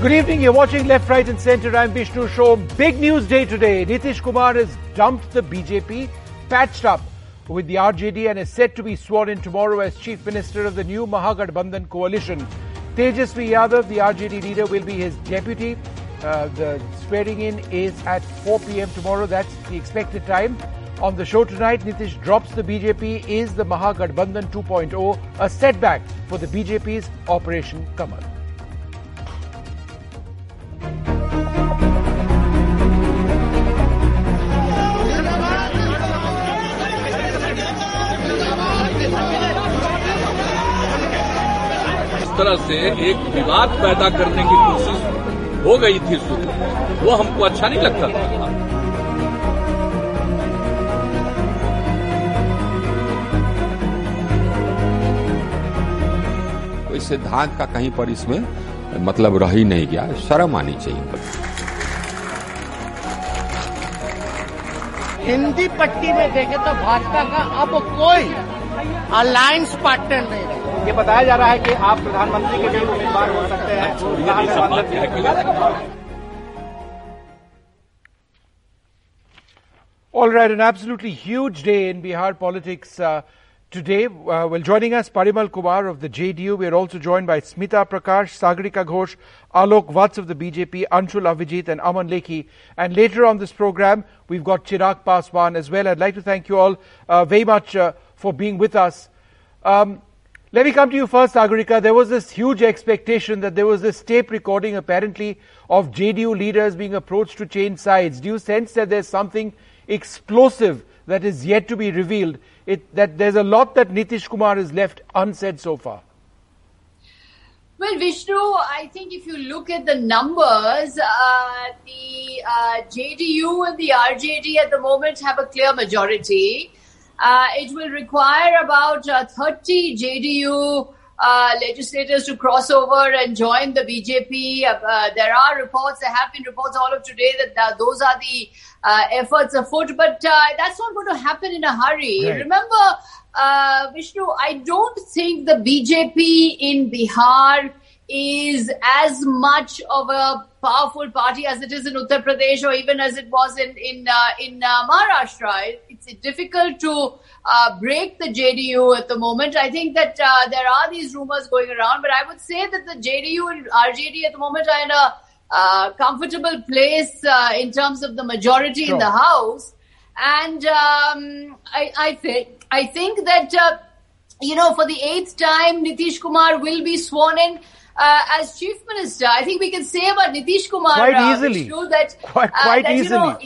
Good evening, you're watching Left, Right and Centre. I'm Vishnu Shom. Big news day today. Nitish Kumar has dumped the BJP, patched up with the RJD and is set to be sworn in tomorrow as Chief Minister of the new Mahagathbandhan coalition. Tejasvi Yadav, the RJD leader, will be his deputy. The swearing in is at 4 p.m. tomorrow. That's the expected time. On the show tonight, Nitish drops the BJP. Is the Mahagathbandhan 2.0 a setback for the BJP's Operation Kamal? इस तरह से एक विवाद पैदा करने की कोशिश हो गई थी शुरू, वो हमको अच्छा नहीं लगता था। कोई सिद्धांत का कहीं पर इसमें मतलब रह ही नहीं गया, शर्म आनी चाहिए। हिंदी पट्टी में देखें तो भाजपा का अब कोई अलायंस पार्टनर नहीं रहा। ये बताया जा रहा है कि आप प्रधानमंत्री के लिए उम्मीदवार हो सकते हैं। All right, an absolutely huge day in Bihar politics today. Well, joining us, Parimal Kumar of the JDU. We are also joined by Smita Prakash, Sagarika Ghosh, Alok Vats of the BJP, Anshul Avijit and Aman Lekhi. And later on this program, we've got Chirag Paswan as well. I'd like to thank you all very much for being with us. Let me come to you first, Sagarika. There was this huge expectation that there was this tape recording apparently of JDU leaders being approached to change sides. Do you sense that there's something explosive that is yet to be revealed? That there's a lot that Nitish Kumar has left unsaid so far? Well, Vishnu, I think if you look at the numbers, the JDU and the RJD at the moment have a clear majority. It will require about 30 JDU legislators to cross over and join the BJP. There have been reports all of today that those are the efforts afoot, but that's not going to happen in a hurry. Right. Remember, Vishnu, I don't think the BJP in Bihar is as much of a powerful party as it is in Uttar Pradesh or even as it was in Maharashtra. It's difficult to break the JDU at the moment. I think that there are these rumors going around, but I would say that the JDU and RJD at the moment are in a comfortable place in terms of the majority in the House. And I think that for the 8th time, Nitish Kumar will be sworn in as Chief Minister. I think we can say about Nitish Kumar quite easily. Vishnu, that quite easily.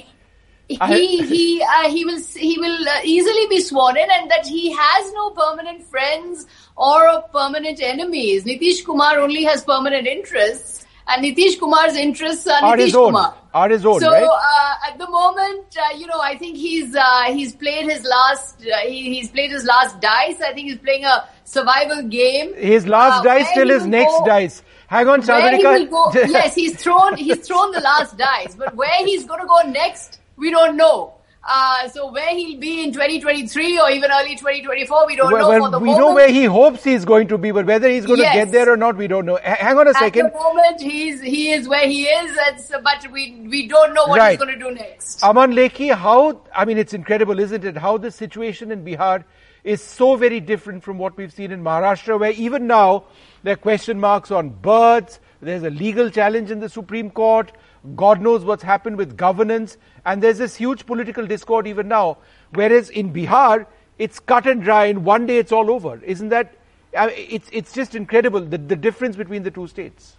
He will easily be sworn in, and that he has no permanent friends or permanent enemies. Nitish Kumar only has permanent interests, and Nitish Kumar's interests are Nitish Kumar. Are his own, so, right? At the moment, I think he's played his last dice. I think he's playing a survival game. His last dice till his next dice. Hang on, Sagarika. Yes, he's thrown the last dice, but where he's going to go next, we don't know. So where he'll be in 2023 or even early 2024, we don't know. For the we moment, know where he hopes he's going to be, but whether he's going to get there or not, we don't know. Hang on a second. At the moment, he is where he is, but we don't know what he's going to do next. Aman Lekhi, it's incredible, isn't it? How the situation in Bihar is so very different from what we've seen in Maharashtra, where even now there are question marks on births, there's a legal challenge in the Supreme Court, God knows what's happened with governance, and there's this huge political discord even now. Whereas in Bihar, it's cut and dry, and one day it's all over. Isn't that? It's just incredible, the difference between the two states.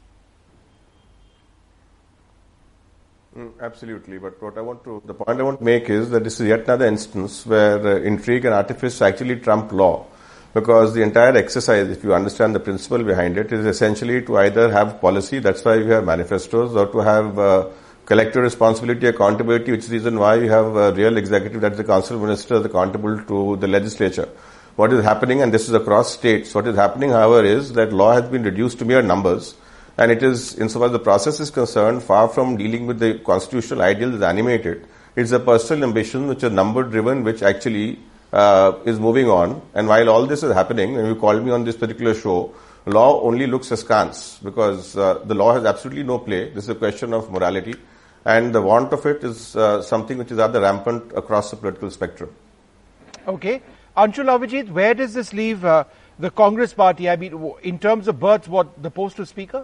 Absolutely, but the point I want to make is that this is yet another instance where intrigue and artifice actually trump law. Because the entire exercise, if you understand the principle behind it, is essentially to either have policy, that's why we have manifestos, or to have collective responsibility, accountability, which is the reason why you have a real executive, that's the council of ministers, accountable to the legislature. What is happening, and this is across states, what is happening, however, is that law has been reduced to mere numbers, and it is, insofar as the process is concerned, far from dealing with the constitutional ideals that animate it. It's a personal ambition which is number-driven, which actually is moving on. And while all this is happening, and you called me on this particular show, law only looks askance because the law has absolutely no play. This is a question of morality, and the want of it is something which is rather rampant across the political spectrum. Okay. Anshul Avijit, where does this leave the Congress party? I mean, in terms of berths, what, the post of speaker?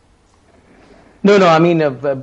No, I mean,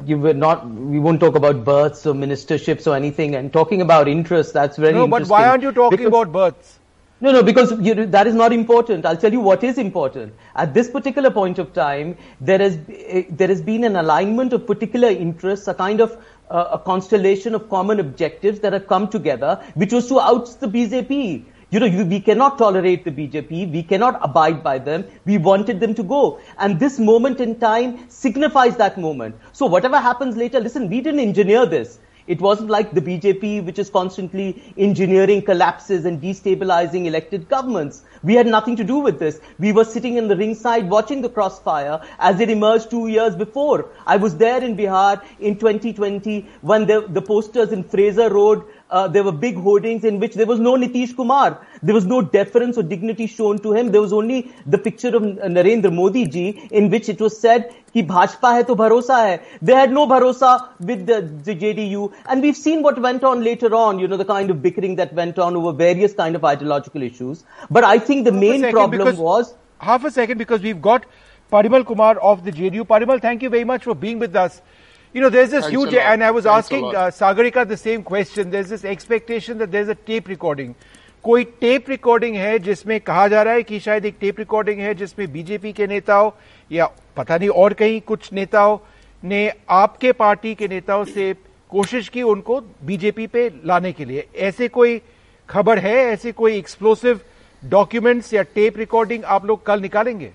we won't talk about berths or ministerships or anything, and talking about interests, that's very interesting. No, but why aren't you talking about berths? No, because that is not important. I'll tell you what is important. At this particular point of time, there has been an alignment of particular interests, a kind of a constellation of common objectives that have come together, which was to oust the BJP. We cannot tolerate the BJP. We cannot abide by them. We wanted them to go. And this moment in time signifies that moment. So whatever happens later, listen, we didn't engineer this. It wasn't like the BJP, which is constantly engineering collapses and destabilizing elected governments. We had nothing to do with this. We were sitting in the ringside watching the crossfire as it emerged 2 years before. I was there in Bihar in 2020 when the posters in Fraser Road, there were big hoardings in which there was no Nitish Kumar. There was no deference or dignity shown to him. There was only the picture of Narendra Modi ji in which it was said कि भाजपा है तो भरोसा है. They had no bharosa with the JDU, and we've seen what went on later on, the kind of bickering that went on over various kind of ideological issues. But I think the main problem was... Half a second, because we've got Parimal Kumar of the JDU. Parimal, thank you very much for being with us. There's this huge, and I was asking Sagarika the same question, there's this expectation that there's a tape recording. कोई tape recording है जिसमें कहा जा रहा है कि शायद एक टेप रिकॉर्डिंग है जिसमें बीजेपी के नेताओं या पता नहीं और कहीं कुछ नेताओं ने आपके पार्टी के नेताओं से कोशिश की उनको बीजेपी पे लाने के लिए. ऐसे कोई खबर है, ऐसे कोई एक्सप्लोसिव डॉक्यूमेंट्स या टेप रिकॉर्डिंग आप लोग कल निकालेंगे?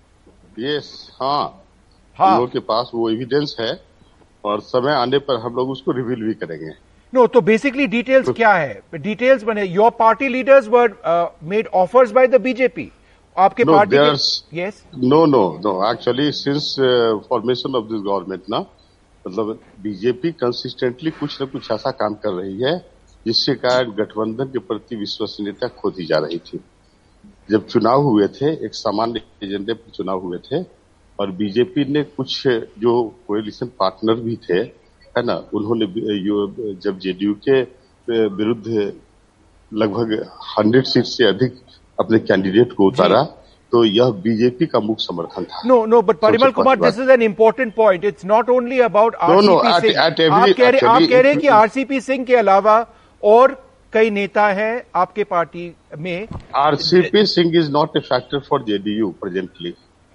यस, हाँ, हम लोग के पास वो एविडेंस है और समय आने पर हम लोग उसको रिवील भी करेंगे. No, तो बेसिकली डिटेल्स क्या है? डिटेल्स बने, your party leaders were made offers by the BJP. आपके पार्टी के yes no actually since formation of this government ना, मतलब बीजेपी कंसिस्टेंटली कुछ न कुछ ऐसा काम कर रही है जिसके कारण गठबंधन के प्रति विश्वसनीयता खोती जा रही थी. जब चुनाव हुए थे, एक सामान्य एजेंडे पर चुनाव हुए थे और बीजेपी ने कुछ जो कोएलिशन पार्टनर भी थे, है ना, उन्होंने जब जेडीयू के विरुद्ध लगभग 100 सीट से अधिक अपने कैंडिडेट को उतारा, तो यह बीजेपी का मुख्य समर्थन था. No but Parimal Kumar, this is an important point. It's not only about RCP Singh. आप कह रहे हैं कि आरसीपी सिंह के अलावा और कई नेता हैं आपके पार्टी में. RCP Singh is not a factor for JDU presently.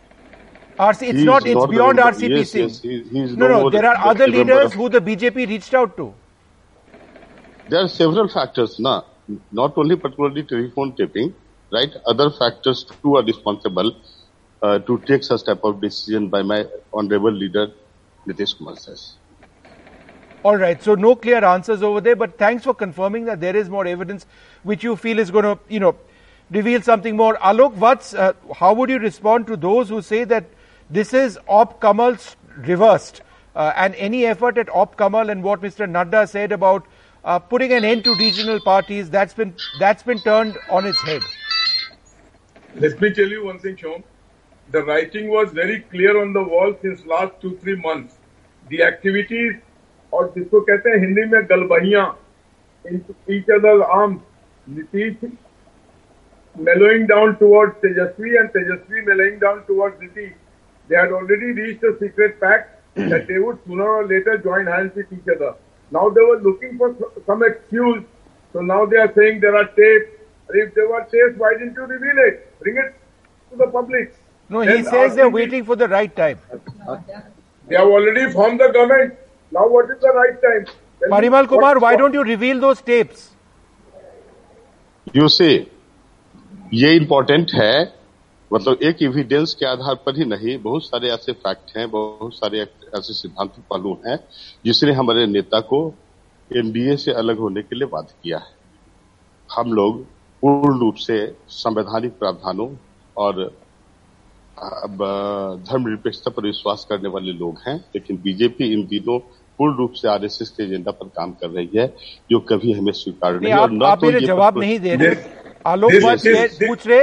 It's beyond RCP Singh. No, there are other leaders who the BJP reached out to. There are several factors, not only particularly telephone taping, right? Other factors too are responsible to take such type of decision by my honorable leader, Nitish Kumar says. All right, so no clear answers over there, but thanks for confirming that there is more evidence which you feel is going to, reveal something more. Alok Vats, how would you respond to those who say that this is Op Kamal's reversed, and any effort at Op Kamal and what Mr. Nadda said about putting an end to regional parties, that's been turned on its head? Let me tell you one thing, Sean. The writing was very clear on the wall since last 2-3 months. The activities, और जिसको कहते हैं हिंदी में गलबहियां, into each other's arms. Nitish mellowing down towards Tejasvi and Tejasvi mellowing down towards Nitish. They had already reached a secret pact that they would sooner or later join hands with each other. Now they were looking for some excuse. So now they are saying there are tapes. If there were tapes, why didn't you reveal it? Bring it to the public. No, he says they're waiting for the right time. They have already formed the government. Now what is the right time? Parimal Kumar, why don't you reveal those tapes? You see, ये important है, मतलब एक evidence के आधार पर ही नहीं, बहुत सारे ऐसे फैक्ट हैं, बहुत सारे ऐसे सिद्धांत पहलू हैं जिसने हमारे नेता को एनडीए से अलग होने के लिए बाध्य किया है. हम लोग पूर्ण रूप से संवैधानिक प्रावधानों और धर्मनिरपेक्षता पर विश्वास करने वाले लोग हैं, लेकिन बीजेपी इन दिनों पूर्ण रूप से आरएसएस के एजेंडा पर काम कर रही है, जो कभी हमें स्वीकार नहीं. आप मेरे जवाब नहीं दे रहे. आलोक पूछ रहे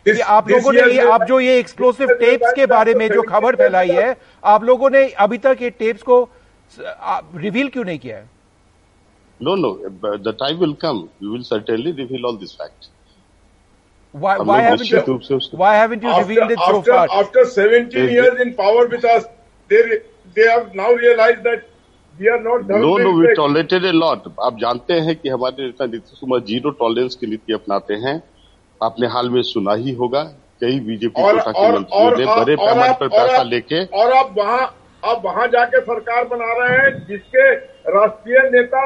कि आप लोगों ने आप जो ये एक्सप्लोसिव टेप्स के बारे में जो खबर फैलाई है, आप लोगों ने अभी तक ये टेप्स को रिवील क्यों नहीं किया है? No, the time will come. We will certainly reveal all these facts. Why haven't you revealed it so far? After 17 years in power with us, they have now realized that we are not. No, we tolerated a lot. आप जानते हैं कि हमारे नेता Nitish Kumar zero tolerance की नीति अपनाते हैं. आपने हाल में सुना ही होगा कई बीजेपी कोटा के मंत्रियों ने बड़े पैमाने पर पैसा लेके, और आप वहां जाके सरकार बना रहे हैं जिसके राष्ट्रीय नेता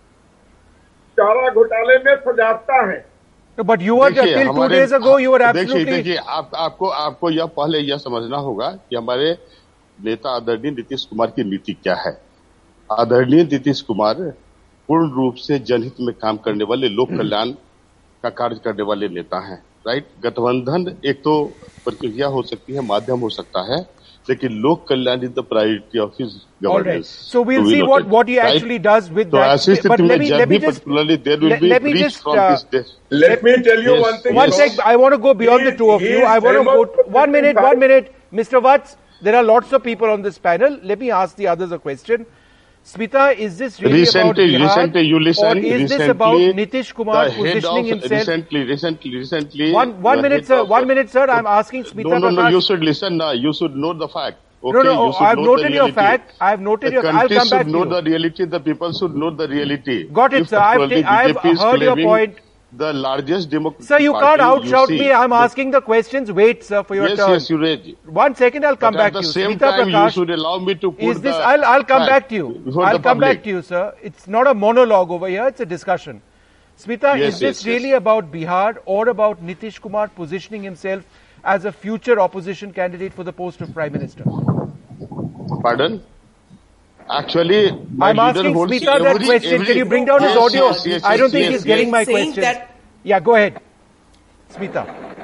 चारा घोटाले में सजाता है. But you were till 2 days ago you were absolutely. देखिए आपको यह पहले यह समझना होगा कि हमारे नेता आदरणीय नीतीश कुमार की नीति क्या है. आदरणीय नीतीश कुमार पूर्ण रूप से जनहित में काम करने वाले, लोक कल्याण का कार्य करने वाले नेता हैं. राइट. गठबंधन एक तो प्रक्रिया हो सकती है, माध्यम हो सकता है, लेकिन लोक कल्याण is the priority of his governance. So we'll see what he actually does with that. ऐसी स्थिति में जब भी particularly there will be breach from this. Let me tell you one thing. One sec, I want to go beyond the two of you. I want to go 1 minute. Mr. Vats, there are lots of people on this panel. Let me ask the others a question. Smita, is this really about Bihar, recently, you listen, or is this about Nitish Kumar positioning himself? Recently. One minute, sir. I'm asking Smita. No. You should listen now. You should know the fact. Okay, no. I've noted your fact. I've noted your. I'll come back to you. The country should know the reality. The people should know the reality. Got it, sir. I've heard your point. The largest democratic. Sir, you can't outshout me. I'm asking the questions. Wait, sir, for your turn. Yes, you read. 1 second, I'll come back to you. At the same time, you should allow me to put the I'll come back to you. I'll come back to you, sir. It's not a monologue over here. It's a discussion. Smita, is this really about Bihar or about Nitish Kumar positioning himself as a future opposition candidate for the post of Prime Minister? Pardon? Actually, I'm asking Smita that question. Can you bring down his audio? I don't think he's getting my question. Yeah, go ahead. Smita.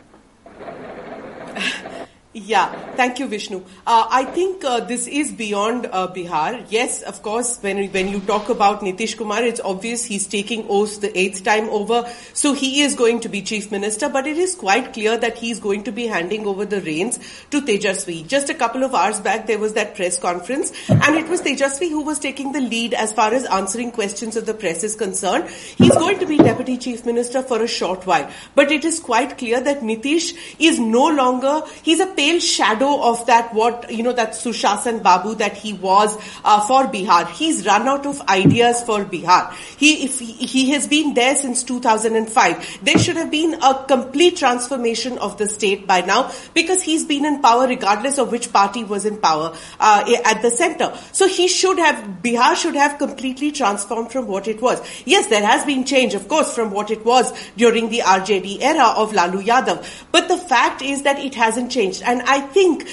Yeah, thank you, Vishnu. I think this is beyond Bihar. Yes, of course, when you talk about Nitish Kumar, it's obvious he's taking oath the 8th time over. So he is going to be Chief Minister, but it is quite clear that he's going to be handing over the reins to Tejasvi. Just a couple of hours back, there was that press conference, and it was Tejasvi who was taking the lead as far as answering questions of the press is concerned. He's going to be Deputy Chief Minister for a short while. But it is quite clear that Nitish is no longer, he's a pale shadow of that that Sushasan Babu that he was for Bihar. He's run out of ideas for Bihar. He has been there since 2005. There should have been a complete transformation of the state by now, because he's been in power regardless of which party was in power at the center. So Bihar should have completely transformed from what it was. Yes, there has been change, of course, from what it was during the RJD era of Lalu Yadav. But the fact is that it hasn't changed. And I think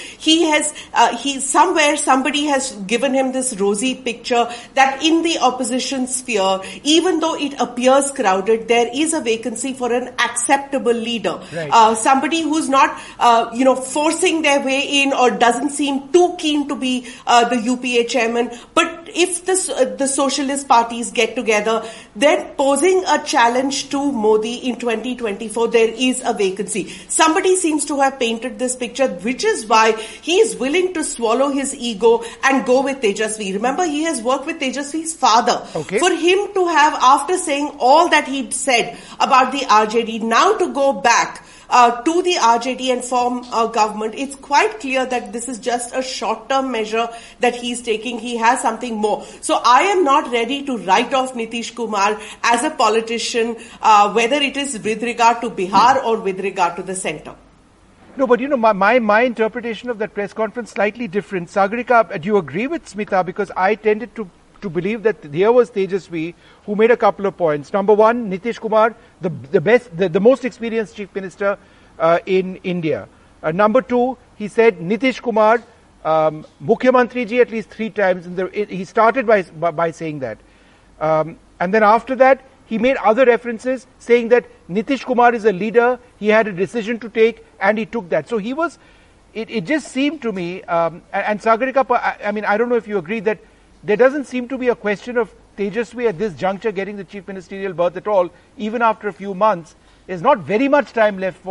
somebody has given him this rosy picture that in the opposition sphere, even though it appears crowded, there is a vacancy for an acceptable leader. Right. Somebody who's not, forcing their way in or doesn't seem too keen to be the UPA chairman. But if the socialist parties get together, then posing a challenge to Modi in 2024, there is a vacancy. Somebody seems to have painted this picture, which is why he is willing to swallow his ego and go with Tejasvi. Remember, he has worked with Tejasvi's father. Okay. For him to have, after saying all that he'd said about the RJD, now to go back to the RJD and form a government, it's quite clear that this is just a short-term measure that he's taking. He has something more. So I am not ready to write off Nitish Kumar as a politician, whether it is with regard to Bihar or with regard to the center. No, but my interpretation of that press conference slightly different. Sagarika, do you agree with Smita? Because I tended to believe that here was Tejasvi who made a couple of points. Number one, Nitish Kumar, the most experienced chief minister in India. Number two, he said Nitish Kumar, Mukhyamantri ji at least 3 times. He started by saying that. And then after that, he made other references saying that Nitish Kumar is a leader, he had a decision to take, and he took that. So he was, it just seemed to me, and Sagarika, I don't know if you agree that there doesn't seem to be a question of Tejasvi at this juncture getting the chief ministerial berth at all, even after a few months. There's not very much time left for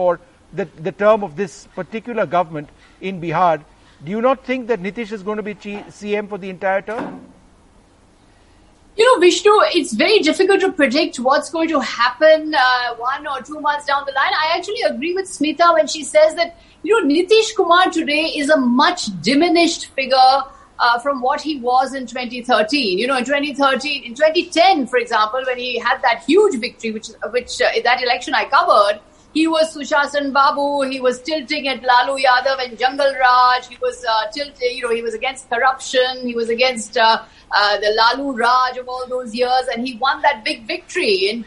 the term of this particular government in Bihar, do you not think that Nitish is going to be CM for the entire term? You know, Vishnu, it's very difficult to predict what's going to happen 1 or 2 months down the line. I actually agree with Smita when she says that, Nitish Kumar today is a much diminished figure from what he was in 2013. In 2010, for example, when he had that huge victory, which that election I covered, he was Sushasan Babu. He was tilting at Lalu Yadav and Jungle Raj. He was he was against corruption. He was against the Lalu Raj of all those years, and he won that big victory in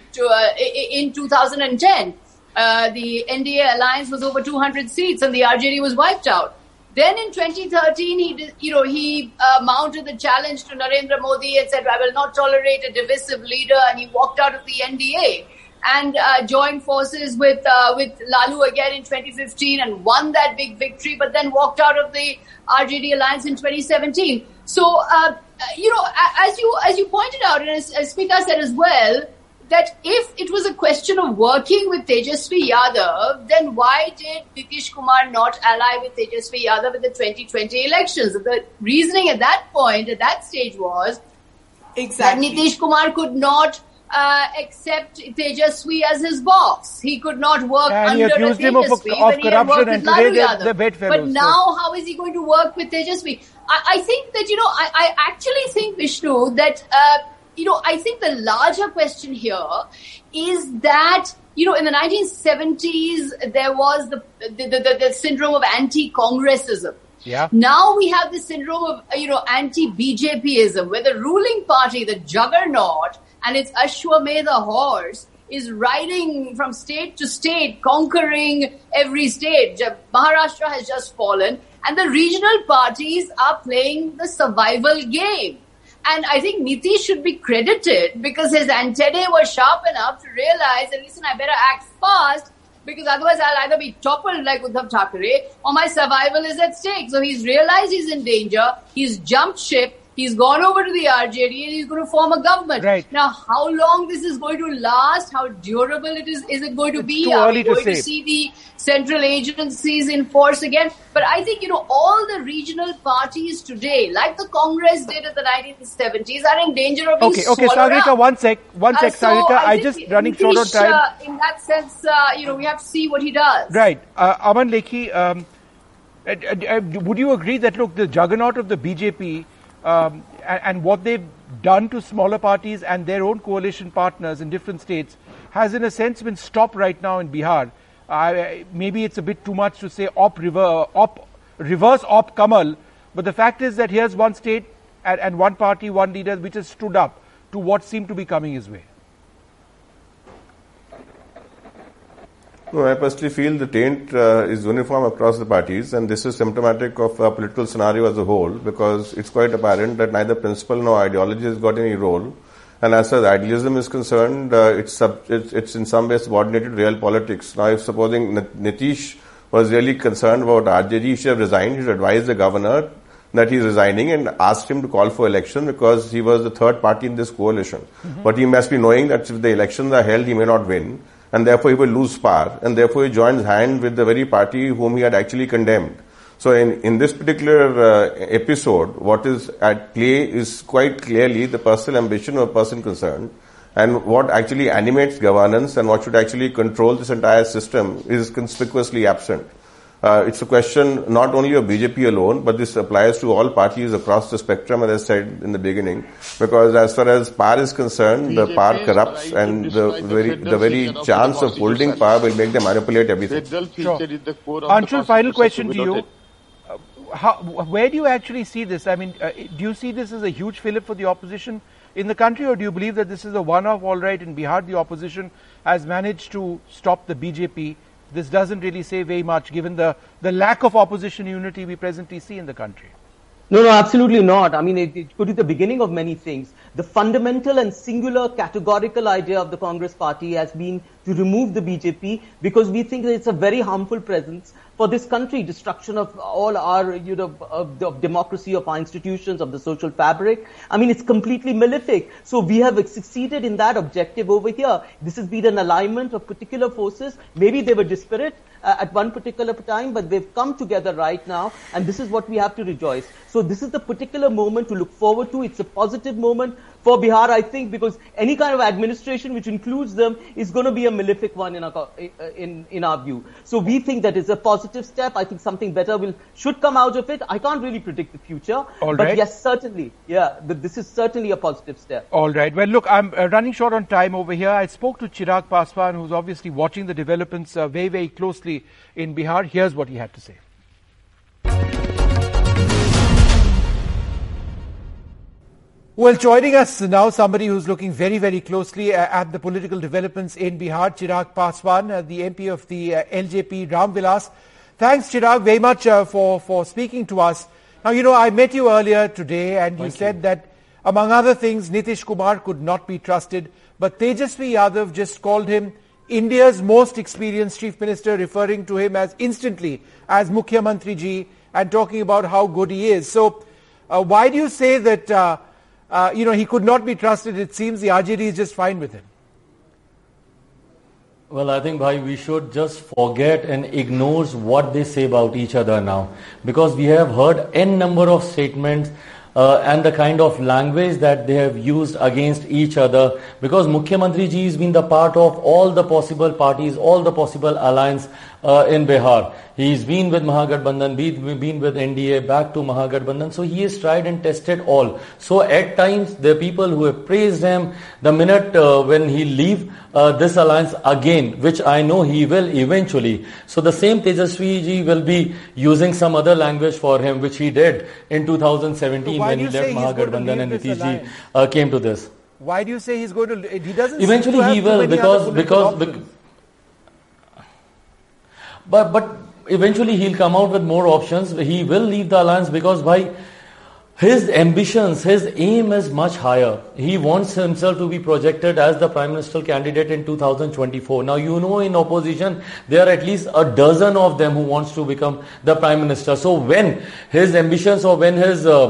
2010. The NDA alliance was over 200 seats, and the RJD was wiped out. Then in 2013, he mounted the challenge to Narendra Modi and said, "I will not tolerate a divisive leader," and he walked out of the NDA and joined forces with Lalu again in 2015 and won that big victory, but then walked out of the RJD alliance in 2017. So, as you pointed out, and as Smita said as well, that if it was a question of working with Tejasvi Yadav, then why did Nitish Kumar not ally with Tejasvi Yadav in the 2020 elections? The reasoning at that point, at that stage was that Nitish Kumar could not accept Tejasvi as his boss. He could not work under Tejasvi when he had worked with Lalu Yadav. But now, how is he going to work with Tejasvi? I think that, I actually think, Vishnu, that, I think the larger question here is that, in the 1970s, there was the syndrome of anti-Congressism. Yeah. Now we have the syndrome of, anti-BJPism, where the ruling party, the juggernaut, and its Ashwamedha horse is riding from state to state, conquering every state. Maharashtra has just fallen, and the regional parties are playing the survival game. And I think Nitish should be credited because his antennae were sharp enough to realize that, listen, I better act fast because otherwise I'll either be toppled like Uddhav Thackeray or my survival is at stake. So he's realized he's in danger. He's jumped ship. He's gone over to the RJD and he's going to form a government. Right. Now, how long this is going to last, how durable it is it going to be? Too early to see the central agencies in force again? But I think, all the regional parties today, like the Congress did in the 1970s, are in danger of being swallowed Sagarika, up. one sec, Sagarika, I just running short on time. In that sense, we have to see what he does. Right. Aman Lekhi, would you agree that, look, the juggernaut of the BJP and what they've done to smaller parties and their own coalition partners in different states has in a sense been stopped right now in Bihar? Maybe it's a bit too much to say reverse op Kamal, but the fact is that here's one state and one party, one leader which has stood up to what seemed to be coming his way. No, I personally feel the taint is uniform across the parties, and this is symptomatic of a political scenario as a whole, because it's quite apparent that neither principle nor ideology has got any role. And as far as idealism is concerned, it's in some ways subordinated to real politics. Now, if supposing Nitish was really concerned about RJD, he should have resigned. He should advise the governor that he's resigning and asked him to call for election because he was the third party in this coalition. Mm-hmm. But he must be knowing that if the elections are held, he may not win, and therefore he will lose power, and therefore he joins hand with the very party whom he had actually condemned. So in this particular episode, what is at play is quite clearly the personal ambition of a person concerned, and what actually animates governance and what should actually control this entire system is conspicuously absent. It's a question not only of BJP alone, but this applies to all parties across the spectrum, as I said in the beginning, because as far as power is concerned, the power corrupts, and the very chance of holding power will make them manipulate everything. Sure. Anshul, final question to you. Where do you actually see this? I mean, do you see this as a huge fillip for the opposition in the country, or do you believe that this is a one-off? All right, in Bihar, the opposition has managed to stop the BJP. This doesn't really say very much, given the lack of opposition unity we presently see in the country. No, absolutely not. I mean, it could be the beginning of many things. The fundamental and singular categorical idea of the Congress party has been to remove the BJP because we think that it's a very harmful presence for this country, destruction of all our, of democracy, of our institutions, of the social fabric. I mean, it's completely malefic. So we have succeeded in that objective over here. This has been an alignment of particular forces. Maybe they were disparate at one particular time, but they've come together right now, and this is what we have to rejoice. So this is the particular moment to look forward to. It's a positive moment for Bihar, I think, because any kind of administration which includes them is going to be a malefic one in our view. So we think that is a positive step. I think something better should come out of it. I can't really predict the future, but yes, certainly, this is certainly a positive step. All right. Well, look, I'm running short on time over here. I spoke to Chirag Paswan, who's obviously watching the developments very, very closely in Bihar. Here's what he had to say. Well, joining us now, somebody who's looking very, very closely at the political developments in Bihar, Chirag Paswan, the MP of the LJP Ram Vilas. Thanks, Chirag, very much for speaking to us. Now, I met you earlier today and you said that, among other things, Nitish Kumar could not be trusted, but Tejasvi Yadav just called him India's most experienced chief minister, referring to him as instantly as Mukhyamantri ji and talking about how good he is. So, why do you say that he could not be trusted? It seems the RJD is just fine with him. Well, I think, bhai, we should just forget and ignore what they say about each other now, because we have heard n number of statements and the kind of language that they have used against each other, because Mukhyamantri ji has been the part of all the possible parties, all the possible alliance in Bihar. He's been with Mahagathbandhan, been with NDA, back to Mahagathbandhan. So he has tried and tested all. So at times, there are people who have praised him. The minute when he leave this alliance again, which I know he will eventually. So the same Tejasvi ji will be using some other language for him, which he did in 2017 when he left Mahagathbandhan and Nitish ji came to this. Why do you say he's going to? He doesn't. Eventually he will, because but eventually he'll come out with more options. He will leave the alliance because his ambitions, his aim is much higher. He wants himself to be projected as the Prime Minister candidate in 2024. Now, in opposition, there are at least a dozen of them who wants to become the Prime Minister. So when his ambitions or when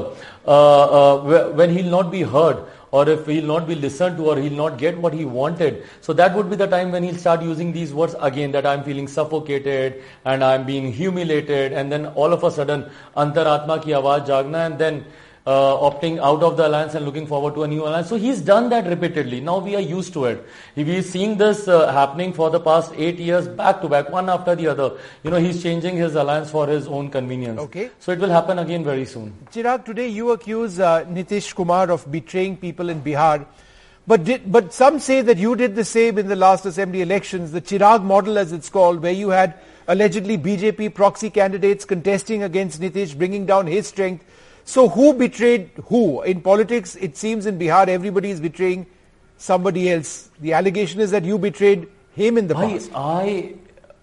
when he'll not be heard, or if he'll not be listened to, or he'll not get what he wanted. So that would be the time when he'll start using these words again, that I'm feeling suffocated and I'm being humiliated, and then all of a sudden, Antaratma ki awaaz jagna, and then opting out of the alliance and looking forward to a new alliance. So he's done that repeatedly. Now we are used to it. We're seeing this happening for the past 8 years, back to back, one after the other. He's changing his alliance for his own convenience. Okay. So it will happen again very soon. Chirag, today you accuse Nitish Kumar of betraying people in Bihar. But some say that you did the same in the last assembly elections, the Chirag model as it's called, where you had allegedly BJP proxy candidates contesting against Nitish, bringing down his strength. So who betrayed who? In politics, it seems in Bihar, everybody is betraying somebody else. The allegation is that you betrayed him in the past. I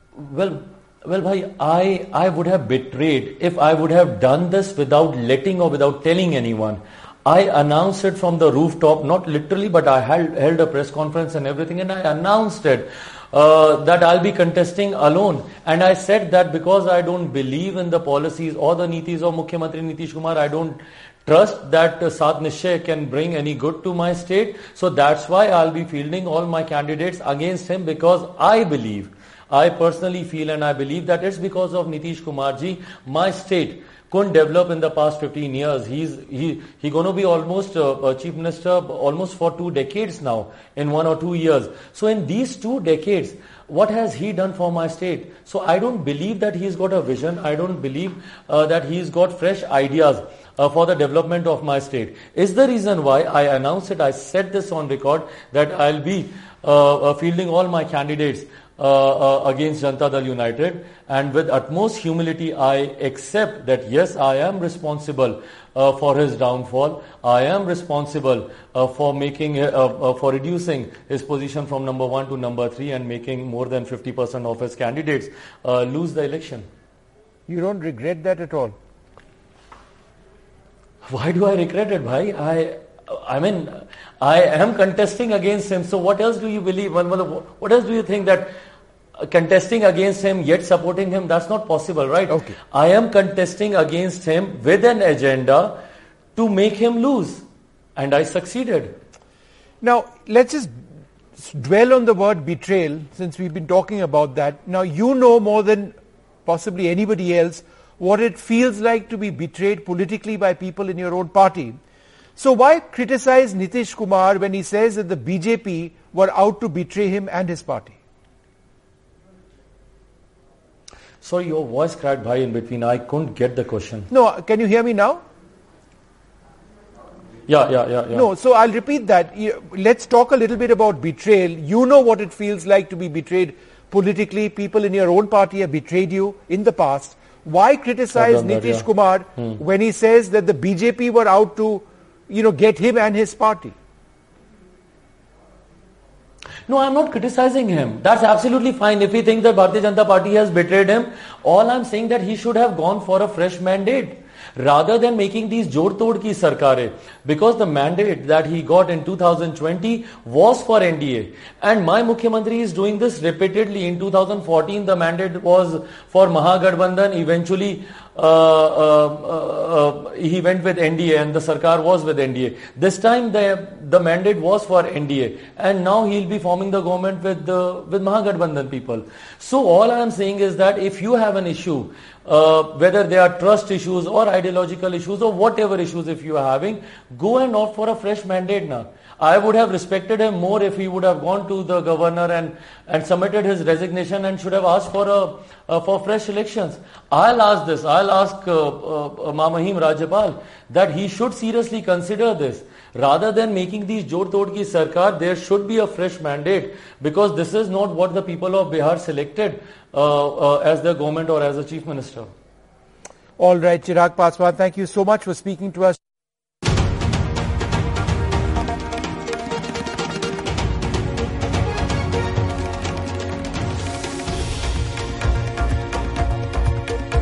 would have betrayed if I would have done this without letting or without telling anyone. I announced it from the rooftop, not literally, but I held a press conference and everything, and I announced it. That I'll be contesting alone. And I said that because I don't believe in the policies or the nitis of Mukhyamantri Nitish Kumar, I don't trust that Sat Nishchay can bring any good to my state. So that's why I'll be fielding all my candidates against him, because I personally feel and I believe that it's because of Nitish Kumar ji, my state couldn't develop in the past 15 years. He's going to be almost a chief minister almost for 2 decades now, in 1 or 2 years. So in these 2 decades, what has he done for my state? So I don't believe that he's got a vision. I don't believe that he's got fresh ideas for the development of my state. Is the reason why I announced it. I said this on record that I'll be fielding all my candidates against Janata Dal United, and with utmost humility I accept that yes, I am responsible for his downfall. I am responsible for reducing his position from number 1 to number 3 and making more than 50% of his candidates lose the election. You don't regret that at all? Why do I regret it, bhai? I mean, I am contesting against him. So what else do you believe? What else do you think that contesting against him yet supporting him? That's not possible, right? Okay. I am contesting against him with an agenda to make him lose. And I succeeded. Now, let's just dwell on the word betrayal, since we've been talking about that. Now, you know more than possibly anybody else what it feels like to be betrayed politically by people in your own party. So why criticize Nitish Kumar when he says that the BJP were out to betray him and his party? Sorry, your voice cracked by in between. I couldn't get the question. No, can you hear me now? Yeah. No, so I'll repeat that. Let's talk a little bit about betrayal. You know what it feels like to be betrayed politically. People in your own party have betrayed you in the past. Why criticize Nitish Kumar when he says that the BJP were out to, get him and his party? No, I'm not criticizing him. That's absolutely fine. If he thinks that Bharatiya Janata Party has betrayed him, all I'm saying that he should have gone for a fresh mandate rather than making these jod tod ki sarkare, because the mandate that he got in 2020 was for NDA, and my Mukhyamantri is doing this repeatedly. In 2014 the mandate was for Mahagathbandhan. Eventually he went with NDA and the Sarkar was with NDA. This time the mandate was for NDA, and now he'll be forming the government with Mahagathbandhan people. So all I am saying is that if you have an issue, whether they are trust issues or ideological issues or whatever issues if you are having, go and opt for a fresh mandate now. I would have respected him more if he would have gone to the governor and submitted his resignation and should have asked for fresh elections. I'll ask Mamahim Rajyapal that he should seriously consider this. Rather than making these jod tod ki sarkar, there should be a fresh mandate, because this is not what the people of Bihar selected as their government or as a chief minister. All right, Chirag Paswan, thank you so much for speaking to us.